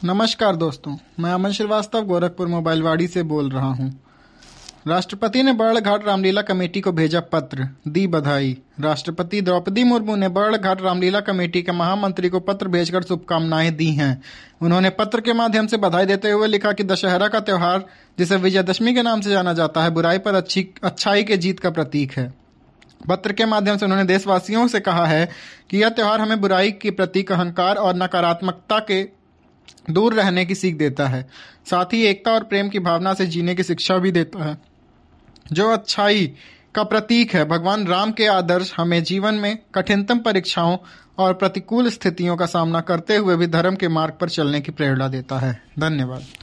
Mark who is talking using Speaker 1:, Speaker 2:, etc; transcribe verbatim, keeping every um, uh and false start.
Speaker 1: नमस्कार दोस्तों, मैं अमन श्रीवास्तव गोरखपुर मोबाइलवाड़ी से बोल रहा हूं। राष्ट्रपति ने बर्ड़घाट रामलीला कमेटी को भेजा पत्र, दी बधाई। राष्ट्रपति द्रौपदी मुर्मू ने बर्ड़घाट रामलीला कमेटी के महामंत्री को पत्र भेजकर शुभकामनाएं दी हैं। उन्होंने पत्र के माध्यम से बधाई देते हुए लिखा कि दशहरा का त्योहार, जिसे विजयदशमी के नाम से जाना जाता है, बुराई पर अच्छी अच्छाई के जीत का प्रतीक है। पत्र के माध्यम से उन्होंने देशवासियों से कहा है कि यह त्योहार हमें बुराई के प्रतीक अहंकार और नकारात्मकता के दूर रहने की सीख देता है। साथ ही एकता और प्रेम की भावना से जीने की शिक्षा भी देता है, जो अच्छाई का प्रतीक है। भगवान राम के आदर्श हमें जीवन में कठिनतम परीक्षाओं और प्रतिकूल स्थितियों का सामना करते हुए भी धर्म के मार्ग पर चलने की प्रेरणा देता है। धन्यवाद।